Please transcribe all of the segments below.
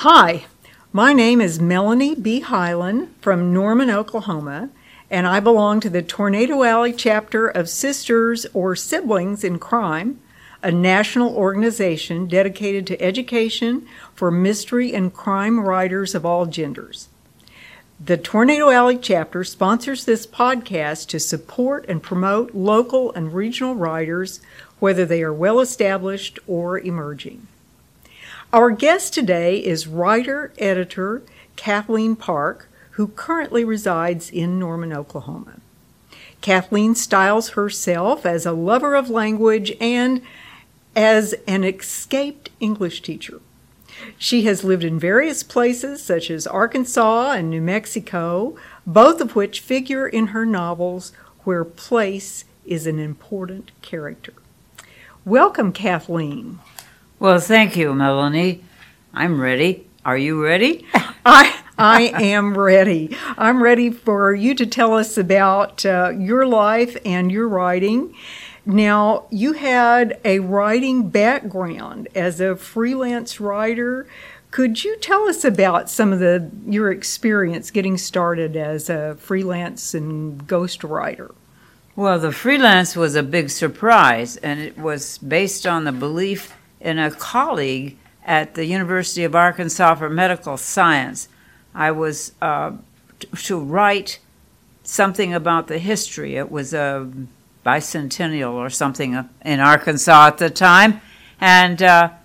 Hi, my name is Melanie B. Hyland from Norman, Oklahoma, and I belong to the Tornado Alley chapter of Sisters or Siblings in Crime, a national organization dedicated to education for mystery and crime writers of all genders. The Tornado Alley chapter sponsors this podcast to support and promote local and regional writers, whether they are well-established or emerging. Our guest today is writer-editor Kathleen Park, who currently resides in Norman, Oklahoma. Kathleen styles herself as a lover of language and as an escaped English teacher. She has lived in various places such as Arkansas and New Mexico, both of which figure in her novels where place is an important character. Welcome, Kathleen. Well, thank you, Melanie. I'm ready. Are you ready? I am ready. I'm ready for you to tell us about your life and your writing. Now, you had a writing background as a freelance writer. Could you tell us about some of your experience getting started as a freelance and ghostwriter? Well, the freelance was a big surprise, and it was based on the belief in a colleague at the University of Arkansas for Medical Science. I was to write something about the history. It was a bicentennial or something in Arkansas at the time, and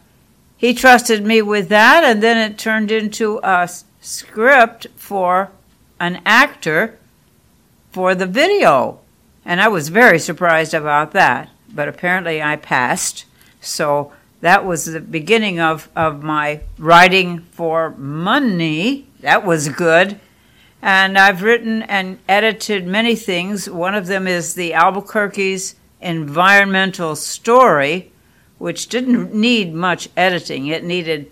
he trusted me with that, and then it turned into a script for an actor for the video, and I was very surprised about that, but apparently I passed, so that was the beginning of my writing for money. That was good. And I've written and edited many things. One of them is the Albuquerque's Environmental Story, which didn't need much editing. It needed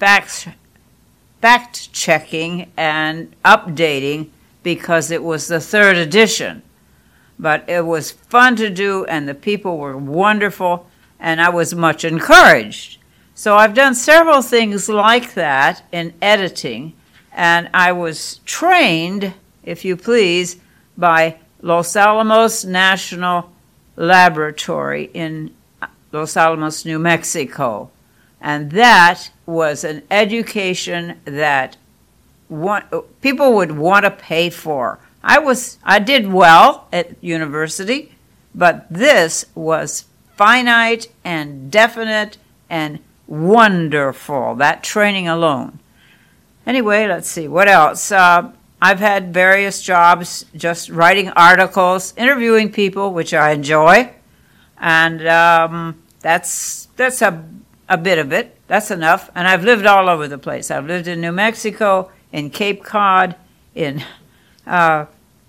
fact-checking and updating because it was the third edition. But it was fun to do, and the people were wonderful, and I was much encouraged. So I've done several things like that in editing, and I was trained, if you please, by Los Alamos National Laboratory in Los Alamos, New Mexico. And that was an education that people would want to pay for. I did well at university, but this was finite and definite and wonderful, that training alone. Anyway, let's see, what else? I've had various jobs just writing articles, interviewing people, which I enjoy, and that's a bit of it. That's enough. And I've lived all over the place. I've lived in New Mexico, in Cape Cod, I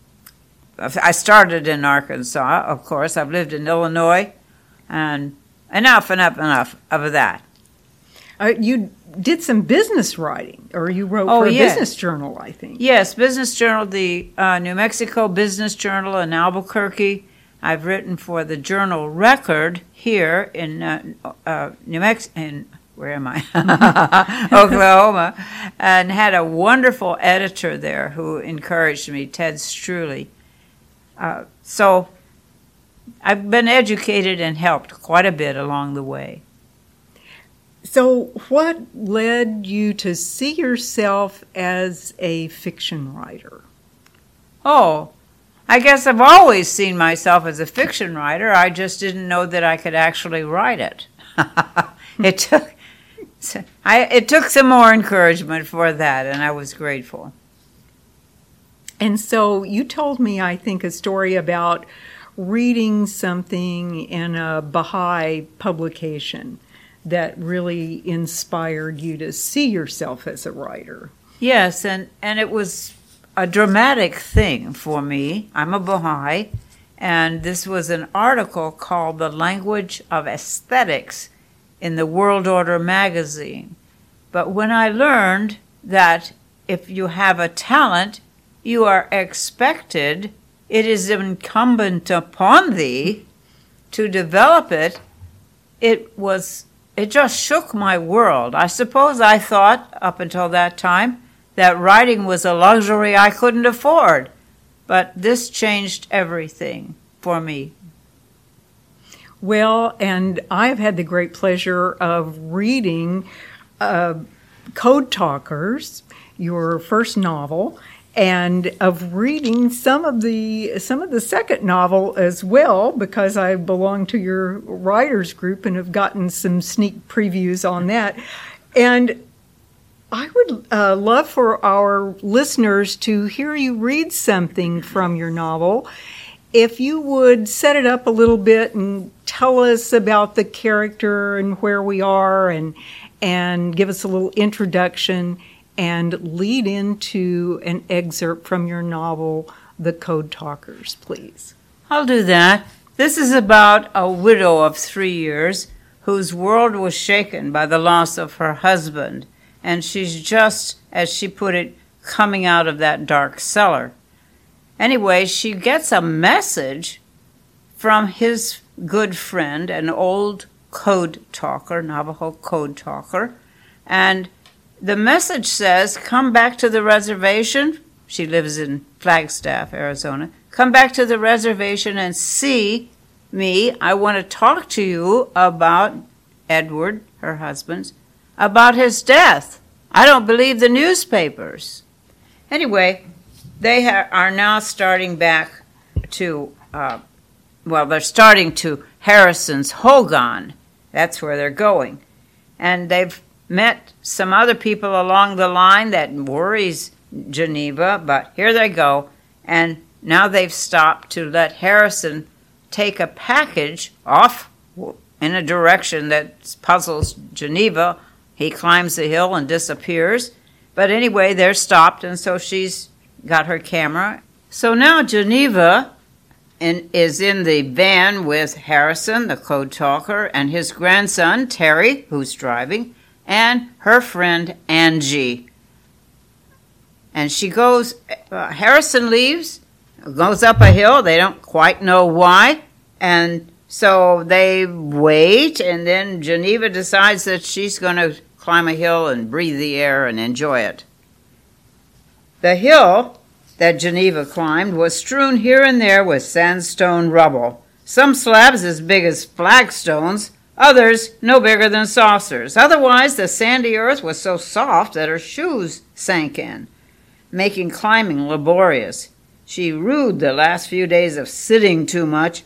started in Arkansas, of course. I've lived in Illinois, and enough of that. You did some business writing, or you wrote for a business journal, I think. Yes, business journal, the New Mexico Business Journal in Albuquerque. I've written for the Journal Record here in New Mexico, where am I? Oklahoma, and had a wonderful editor there who encouraged me, Ted Struley. So I've been educated and helped quite a bit along the way. So what led you to see yourself as a fiction writer? Oh, I guess I've always seen myself as a fiction writer. I just didn't know that I could actually write it. It took some more encouragement for that, and I was grateful. And so you told me, I think, a story about reading something in a Baha'i publication that really inspired you to see yourself as a writer. Yes, and it was a dramatic thing for me. I'm a Baha'i, and this was an article called The Language of Aesthetics in the World Order magazine. But when I learned that if you have a talent, you are expected, it is incumbent upon thee to develop it, it it just shook my world. I suppose I thought, up until that time, that writing was a luxury I couldn't afford. But this changed everything for me. Well, and I've had the great pleasure of reading Code Talkers, your first novel, and of reading some of the second novel as well, because I belong to your writers group and have gotten some sneak previews on that. And I would love for our listeners to hear you read something from your novel. If you would set it up a little bit and tell us about the character and where we are, and give us a little introduction and lead into an excerpt from your novel, The Code Talkers, please. I'll do that. This is about a widow of 3 years whose world was shaken by the loss of her husband, and she's just, as she put it, coming out of that dark cellar. Anyway, she gets a message from his good friend, an old code talker, Navajo code talker, and the message says, come back to the reservation. She lives in Flagstaff, Arizona. Come back to the reservation and see me. I want to talk to you about Edward, her husband's, about his death. I don't believe the newspapers. Anyway, they are now starting back to, they're starting to Harrison's Hogan. That's where they're going. And they've met some other people along the line that worries Geneva, but here they go. And now they've stopped to let Harrison take a package off in a direction that puzzles Geneva. He climbs the hill and disappears. But anyway, they're stopped, and so she's got her camera. So now Geneva is in the van with Harrison, the code talker, and his grandson, Terry, who's driving, and her friend, Angie. And she goes, Harrison leaves, goes up a hill. They don't quite know why. And so they wait, and then Geneva decides that she's going to climb a hill and breathe the air and enjoy it. The hill that Geneva climbed was strewn here and there with sandstone rubble, some slabs as big as flagstones, others no bigger than saucers. Otherwise, the sandy earth was so soft that her shoes sank in, making climbing laborious. She rued the last few days of sitting too much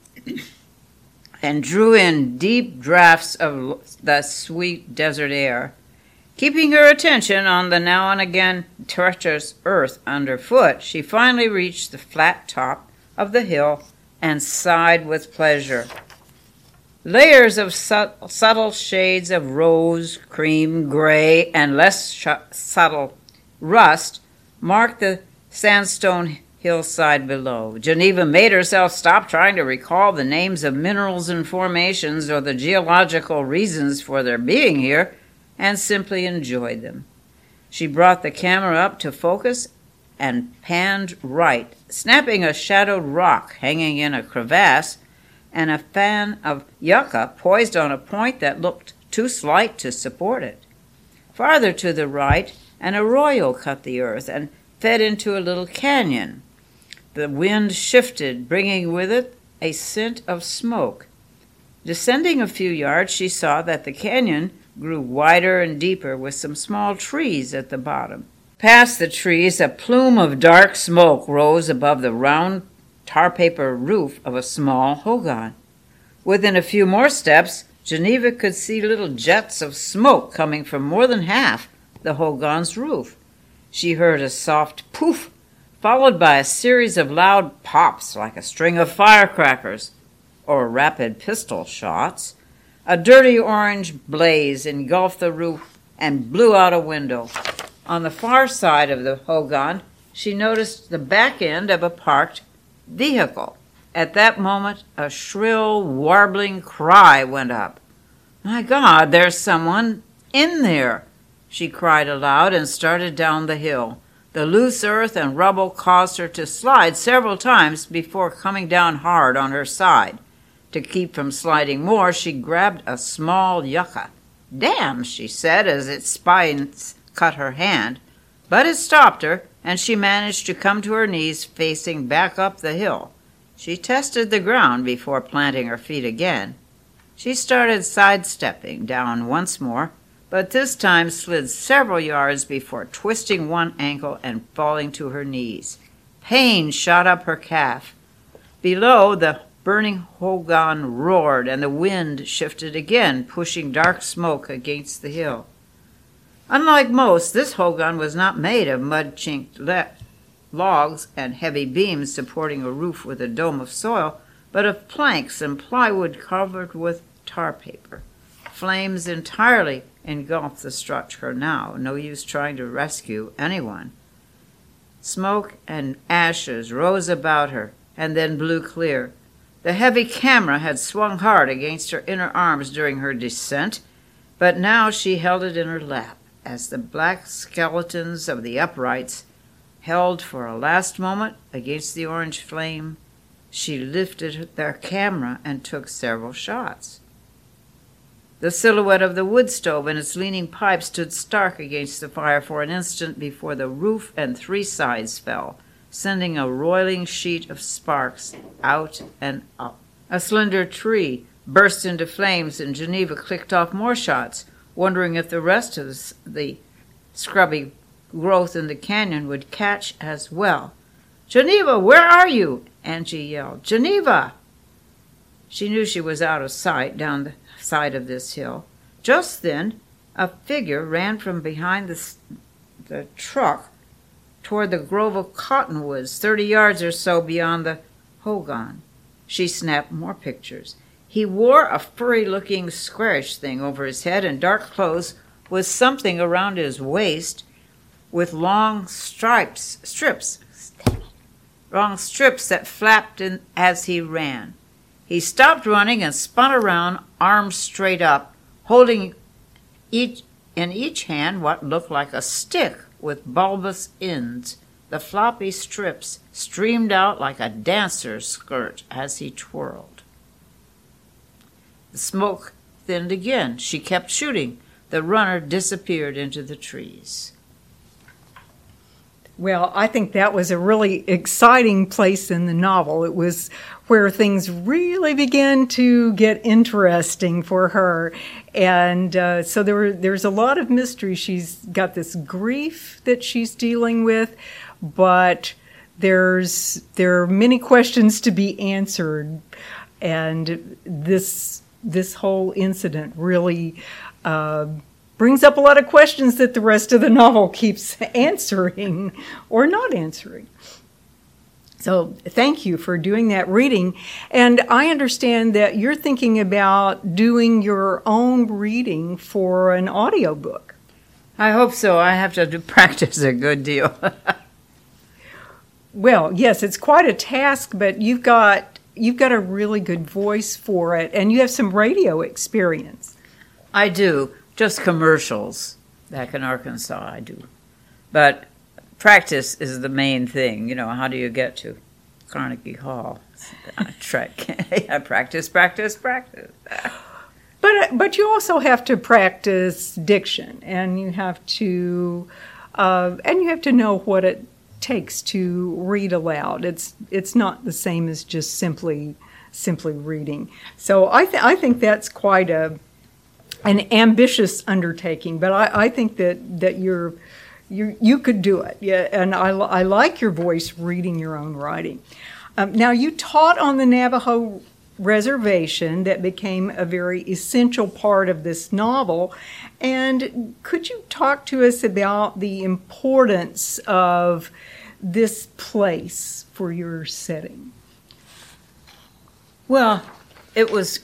and drew in deep draughts of the sweet desert air. Keeping her attention on the now and again treacherous earth underfoot, she finally reached the flat top of the hill and sighed with pleasure. Layers of subtle shades of rose, cream, gray, and less subtle rust marked the sandstone hillside below. Geneva made herself stop trying to recall the names of minerals and formations or the geological reasons for their being here, and simply enjoyed them. She brought the camera up to focus and panned right, snapping a shadowed rock hanging in a crevasse and a fan of yucca poised on a point that looked too slight to support it. Farther to the right, an arroyo cut the earth and fed into a little canyon. The wind shifted, bringing with it a scent of smoke. Descending a few yards, she saw that the canyon grew wider and deeper with some small trees at the bottom. Past the trees, a plume of dark smoke rose above the round tar paper roof of a small hogan. Within a few more steps, Geneva could see little jets of smoke coming from more than half the hogan's roof. She heard a soft poof, followed by a series of loud pops like a string of firecrackers or rapid pistol shots. A dirty orange blaze engulfed the roof and blew out a window. On the far side of the hogan, she noticed the back end of a parked vehicle. At that moment, a shrill, warbling cry went up. "My God, there's someone in there!" she cried aloud and started down the hill. The loose earth and rubble caused her to slide several times before coming down hard on her side. To keep from sliding more, she grabbed a small yucca "Damn," she said as its spines cut her hand. But it stopped her, and she managed to come to her knees facing back up the hill. She tested the ground before planting her feet again. She started sidestepping down once more, but this time slid several yards before twisting one ankle and falling to her knees. Pain shot up her calf. Below, the burning hogan roared, and the wind shifted again, pushing dark smoke against the hill. Unlike most, this hogan was not made of mud-chinked logs and heavy beams supporting a roof with a dome of soil, but of planks and plywood covered with tar paper. Flames entirely engulfed the structure now, no use trying to rescue anyone. Smoke and ashes rose about her and then blew clear. The heavy camera had swung hard against her inner arms during her descent, but now she held it in her lap as the black skeletons of the uprights held for a last moment against the orange flame. She lifted their camera and took several shots. The silhouette of the wood stove and its leaning pipe stood stark against the fire for an instant before the roof and three sides fell, sending a roiling sheet of sparks out and up. A slender tree burst into flames, and Geneva clicked off more shots, wondering if the rest of the scrubby growth in the canyon would catch as well. "Geneva, where are you?" Angie yelled. "Geneva!" She knew she was out of sight down the side of this hill. Just then, a figure ran from behind the truck toward the grove of cottonwoods 30 yards or so beyond the hogan. She snapped more pictures. He wore a furry-looking squarish thing over his head and dark clothes with something around his waist with long strips that flapped as he ran. He stopped running and spun around, arms straight up, holding in each hand what looked like a stick with bulbous ends. The floppy strips streamed out like a dancer's skirt as he twirled. The smoke thinned again. She kept shooting. The runner disappeared into the trees. Well, I think that was a really exciting place in the novel. It was where things really began to get interesting for her. And so there's a lot of mystery. She's got this grief that she's dealing with, but there are many questions to be answered. And this whole incident really brings up a lot of questions that the rest of the novel keeps answering or not answering. So thank you for doing that reading. And I understand that you're thinking about doing your own reading for an audiobook. I hope so. I have to practice a good deal. Well, yes, it's quite a task, but you've got a really good voice for it, and you have some radio experience. I do. Just commercials back in Arkansas, I do. But practice is the main thing. You know, how do you get to Carnegie Hall? I practice. But you also have to practice diction, and you have to know what it takes to read aloud. It's not the same as just simply reading. So I think that's quite an ambitious undertaking, but I think that you could do it. Yeah, and I like your voice reading your own writing. Now, you taught on the Navajo reservation that became a very essential part of this novel. And could you talk to us about the importance of this place for your setting? Well, it was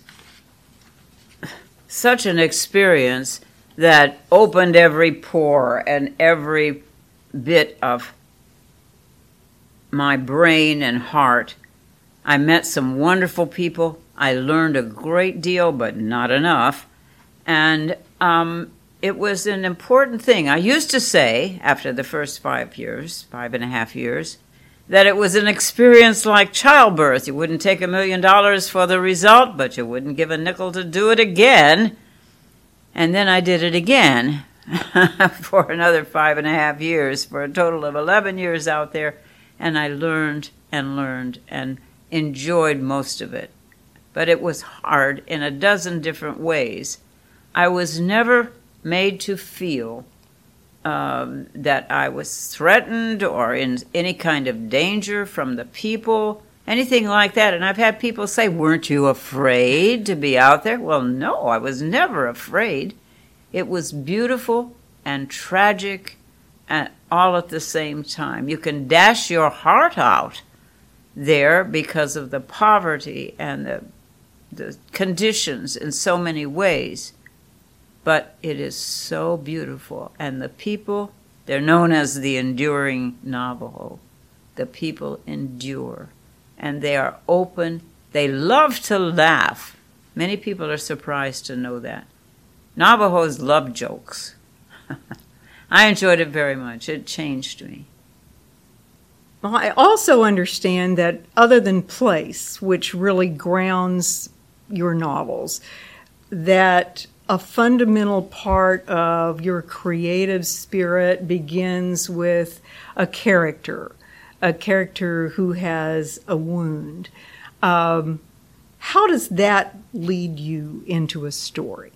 such an experience that opened every pore and every bit of my brain and heart. I met some wonderful people. I learned a great deal, but not enough. And it was an important thing. I used to say, after the first 5.5 years, that it was an experience like childbirth. You wouldn't take $1 million for the result, but you wouldn't give a nickel to do it again. And then I did it again for another 5.5 years, for a total of 11 years out there, and I learned and enjoyed most of it. But it was hard in a dozen different ways. I was never made to feel that I was threatened or in any kind of danger from the people, anything like that. And I've had people say, "Weren't you afraid to be out there?" Well, no, I was never afraid. It was beautiful and tragic and all at the same time. You can dash your heart out there because of the poverty and the conditions in so many ways. But it is so beautiful. And the people, they're known as the enduring Navajo. The people endure. And they are open. They love to laugh. Many people are surprised to know that. Navajos love jokes. I enjoyed it very much. It changed me. Well, I also understand that other than place, which really grounds your novels, that a fundamental part of your creative spirit begins with a character who has a wound. How does that lead you into a story?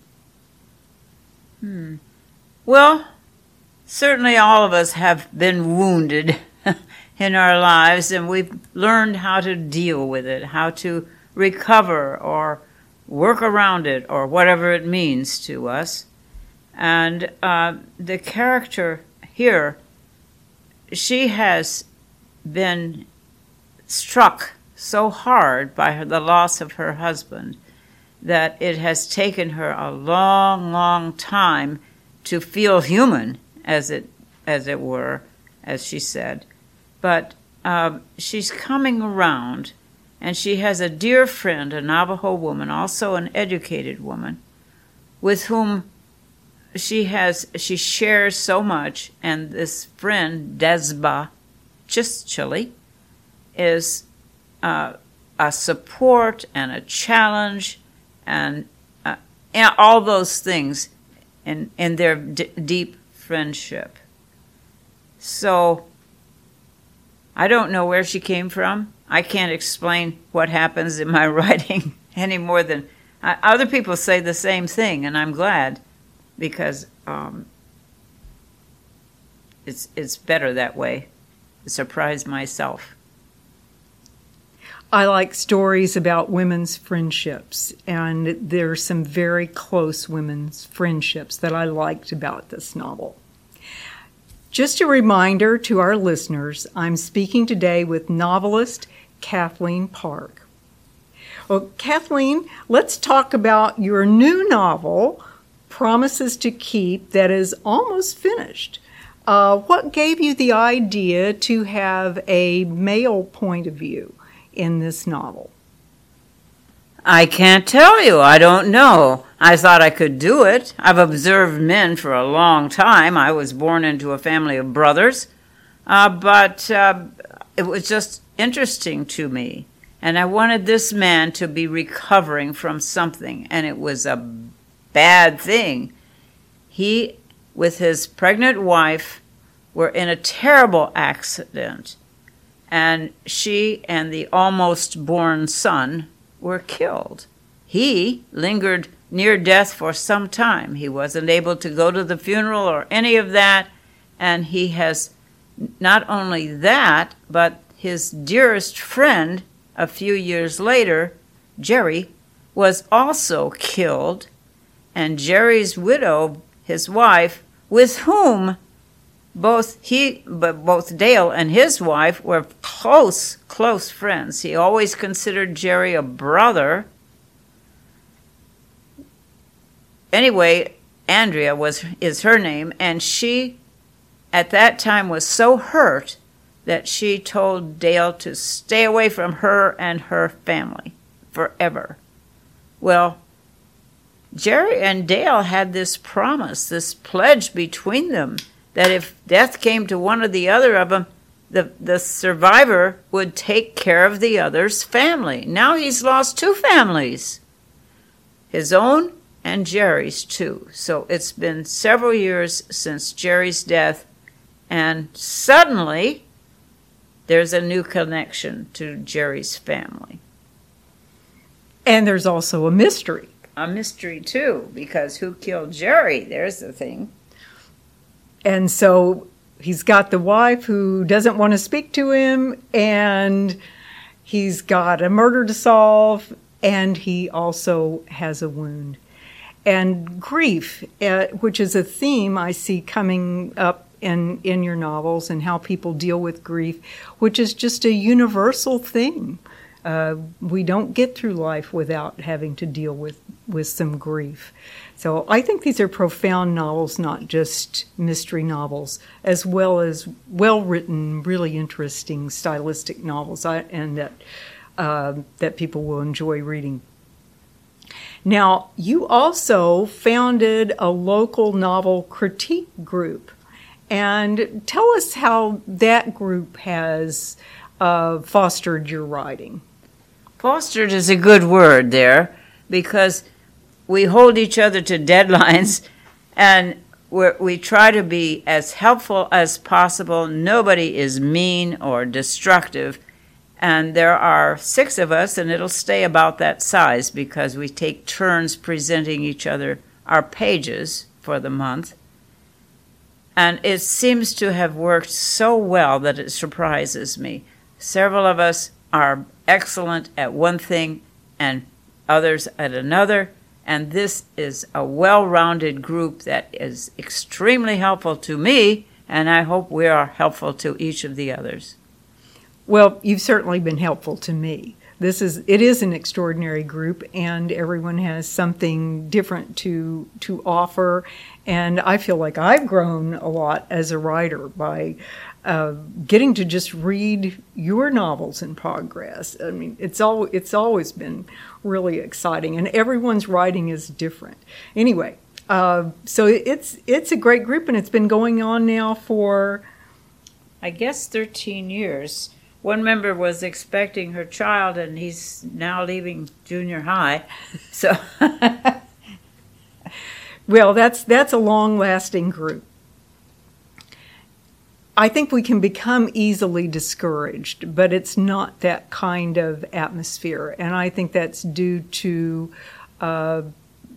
Well, certainly all of us have been wounded in our lives, and we've learned how to deal with it, how to recover or work around it, or whatever it means to us. And the character here, she has been struck so hard by the loss of her husband that it has taken her a long, long time to feel human, as it were, as she said. But she's coming around, and she has a dear friend, a Navajo woman, also an educated woman, with whom she shares so much. And this friend, Desba Chischili, is a support and a challenge and all those things in their deep friendship. So I don't know where she came from. I can't explain what happens in my writing any more than other people say the same thing, and I'm glad, because it's better that way. I surprised myself. I like stories about women's friendships, and there are some very close women's friendships that I liked about this novel. Just a reminder to our listeners, I'm speaking today with novelist Kathleen Park. Well, Kathleen, let's talk about your new novel, Promises to Keep, that is almost finished. What gave you the idea to have a male point of view in this novel? I can't tell you. I don't know. I thought I could do it. I've observed men for a long time. I was born into a family of brothers. But it was just interesting to me. And I wanted this man to be recovering from something, and it was a bad thing. He, with his pregnant wife, were in a terrible accident, and she and the almost born son were killed. He lingered near death for some time. He wasn't able to go to the funeral or any of that, and he has not only that, but his dearest friend, a few years later, Jerry, was also killed, and Jerry's widow, his wife, with whom both Dale and his wife were close friends. He always considered Jerry a brother. Anyway, Andrea is her name, and she at that time was so hurt that she told Dale to stay away from her and her family forever. Well, Jerry and Dale had this promise, this pledge between them, that if death came to one or the other of them, the survivor would take care of the other's family. Now he's lost two families, his own and Jerry's too. So it's been several years since Jerry's death, and suddenly there's a new connection to Jerry's family. And there's also a mystery. A mystery too, because who killed Jerry? There's the thing. And so he's got the wife who doesn't want to speak to him, and he's got a murder to solve, and he also has a wound. And grief, which is a theme I see coming up in your novels, and how people deal with grief, which is just a universal thing. We don't get through life without having to deal with some grief. So I think these are profound novels, not just mystery novels, as well as well-written, really interesting stylistic novels, and that people will enjoy reading. Now, you also founded a local novel critique group. And tell us how that group has fostered your writing. Fostered is a good word there, because we hold each other to deadlines, and we try to be as helpful as possible. Nobody is mean or destructive. And there are 6 of us, and it'll stay about that size because we take turns presenting each other our pages for the month. And it seems to have worked so well that it surprises me. Several of us are excellent at one thing and others at another, and this is a well-rounded group that is extremely helpful to me, and I hope we are helpful to each of the others. Well, you've certainly been helpful to me. It is an extraordinary group, and everyone has something different to offer. And I feel like I've grown a lot as a writer by getting to just read your novels in progress. I mean, it's always been really exciting, and everyone's writing is different. Anyway, so it's a great group, and it's been going on now for, I guess, 13 years. One member was expecting her child, and he's now leaving junior high. So, well, that's a long-lasting group. I think we can become easily discouraged, but it's not that kind of atmosphere, and I think that's due to the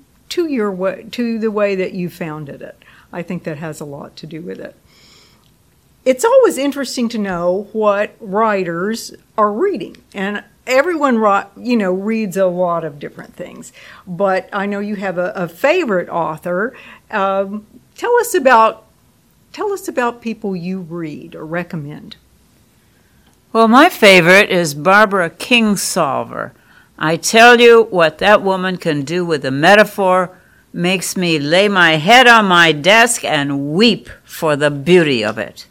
way that you founded it. I think that has a lot to do with it. It's always interesting to know what writers are reading, and everyone reads a lot of different things. But I know you have a favorite author. Tell us about people you read or recommend. Well, my favorite is Barbara Kingsolver. I tell you, what that woman can do with a metaphor makes me lay my head on my desk and weep for the beauty of it.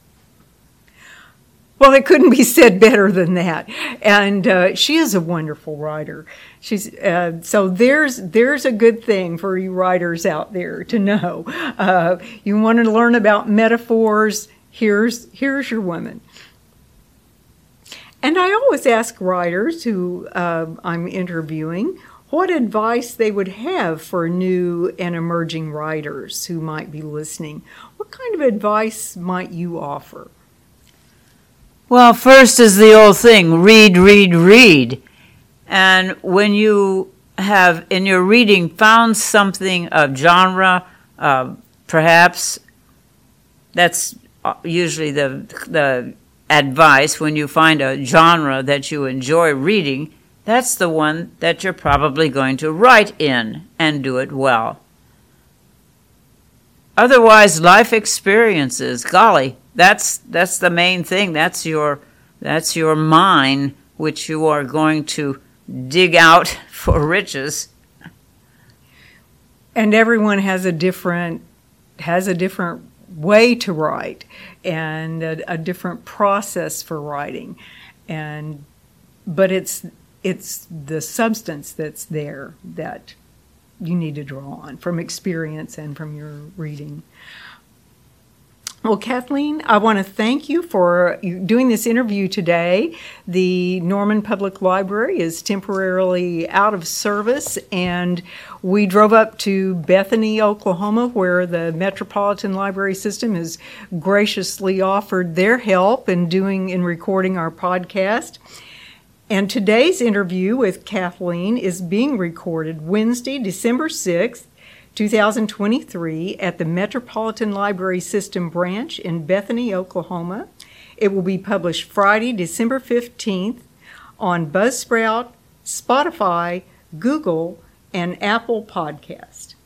Well, it couldn't be said better than that. And she is a wonderful writer. She's so there's a good thing for you writers out there to know. You want to learn about metaphors, here's your woman. And I always ask writers who I'm interviewing what advice they would have for new and emerging writers who might be listening. What kind of advice might you offer? Well, first is the old thing, read, read, read. And when you have, in your reading, found something of genre, perhaps that's usually the advice. When you find a genre that you enjoy reading, that's the one that you're probably going to write in and do it well. Otherwise, life experiences, golly, that's the main thing. That's your mine, which you are going to dig out for riches. And everyone has a different way to write and a different process for writing, but it's the substance that's there that you need to draw on from experience and from your reading. Well, Kathleen, I want to thank you for doing this interview today. The Norman Public Library is temporarily out of service, and we drove up to Bethany, Oklahoma, where the Metropolitan Library System has graciously offered their help in recording our podcast. And today's interview with Kathleen is being recorded Wednesday, December 6th, 2023 at the Metropolitan Library System branch in Bethany, Oklahoma. It will be published Friday, December 15th on Buzzsprout, Spotify, Google, and Apple Podcast.